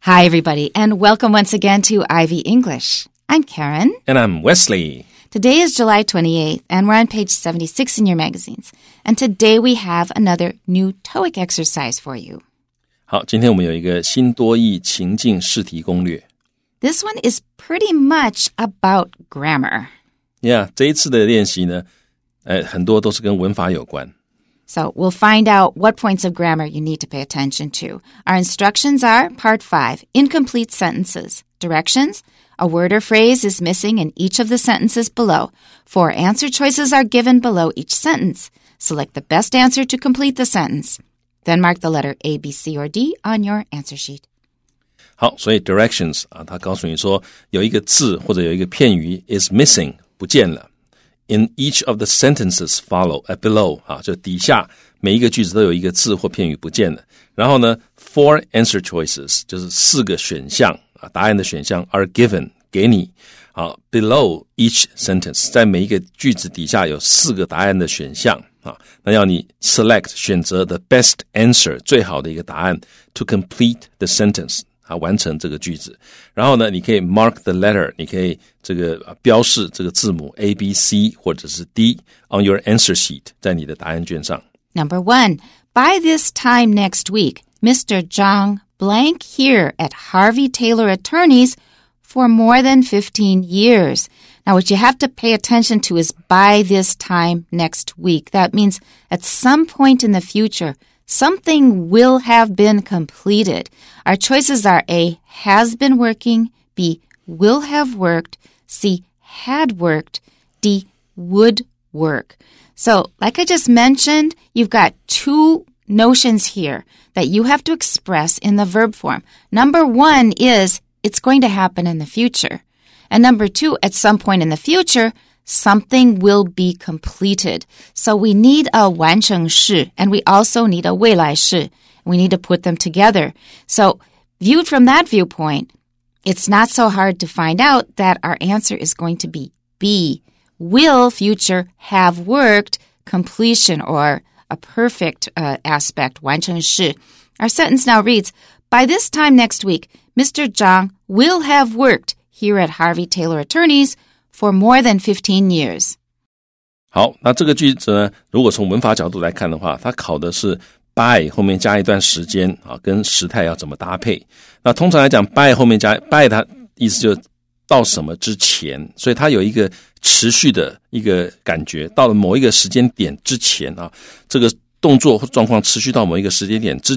Hi, everybody, and welcome once again to Ivy English. I'm Karen. And I'm Wesley. Today is July 28th, and we're on page 76 in your magazines. And today we have another new TOEIC exercise for you. 好，今天我们有一个新多益情境试题攻略。 This one is pretty much about grammar. Yeah, 这一次的练习呢，很多都是跟文法有关。 So we'll find out what points of grammar you need to pay attention to. Our instructions are Part 5, incomplete sentences. Directions, a word or phrase is missing in each of the sentences below. 4 answer choices are given below each sentence. Select the best answer to complete the sentence. Then mark the letter A, B, C, or D on your answer sheet. 好，所以 directions 它告诉你说有一个字或者有一个片语 is missing 不见了。In each of the sentences below 就底下每一个句子都有一个字或片语不见了。然后呢 4 answer choices 就是4个选项答案的选项 are given 给你。好 below each sentence 在每一个句子底下有4个答案的选项那要你 select 选择 the best answer 最好的一个答案 to complete the sentence完成这个句子。然后呢你可以 mark the letter 你可以这个标示这个字母 A, B, C 或者是 D on your answer sheet 在你的答案卷上。 Number 1. By this time next week, Mr. Zhang blank here at Harvey Taylor Attorneys for more than 15 years. Now, what you have to pay attention to is by this time next week. That means at some point in the future, something will have been completed. Our choices are A, has been working, B, will have worked, C, had worked, D, would work. So, like I just mentioned, you've got 2 notions here that you have to express in the verb form. Number 1 is it's going to happen in the future. And number 2, at some point in the future, something will be completed. So we need a 完成式 and we also need a 未来式. We need to put them together. So viewed from that viewpoint, it's not so hard to find out that our answer is going to be B. Will future have worked completion or a perfect aspect 完成式. Our sentence now reads, by this time next week, Mr. Zhang will have worked here at Harvey Taylor Attorneys for more than 15 years. 好，那这个句子呢，如果从文法角度来看的话，它考的是 by 后面加一段时间跟时态要怎么搭配。那通常来讲 by 后面加 by 它意思就到什么之前，所以它有一个持续的一个感觉，到了某一个时间点之前这个动作或状况持续到某一个时间点之